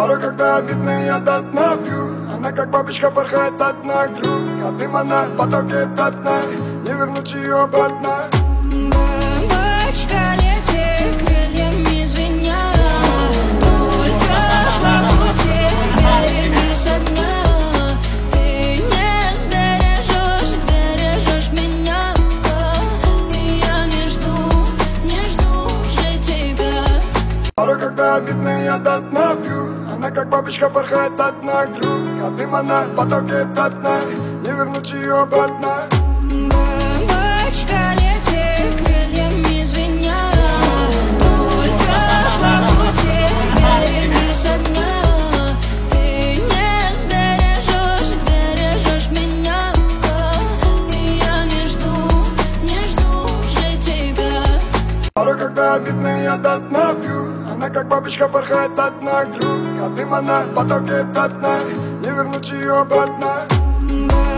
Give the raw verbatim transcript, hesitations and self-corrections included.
Порой, когда обидно, я до дна пью. Она как бабочка порхает от нагрю. А дым она в потоке пятна, не вернуть ее обратно. Бабочка, лети, крыльями звеня, только по пути береги со дна. Ты не сбережешь, сбережешь меня, и я не жду, не жду уже тебя. Порой, когда обидно, я до дна пью. Она как бабочка порхает от нагрю. А дым она в потоке пятна, не вернуть ее обратно. Бабочка, лети, крыльями звеня, только по пути береги со дна. Ты не сбережешь, сбережешь меня, и я не жду, не жду уже тебя. Порой, когда обидно, я до дна пью. Она как бабочка порхает от нагрю. А дым она в потоке пятна, не вернуть ее обратно.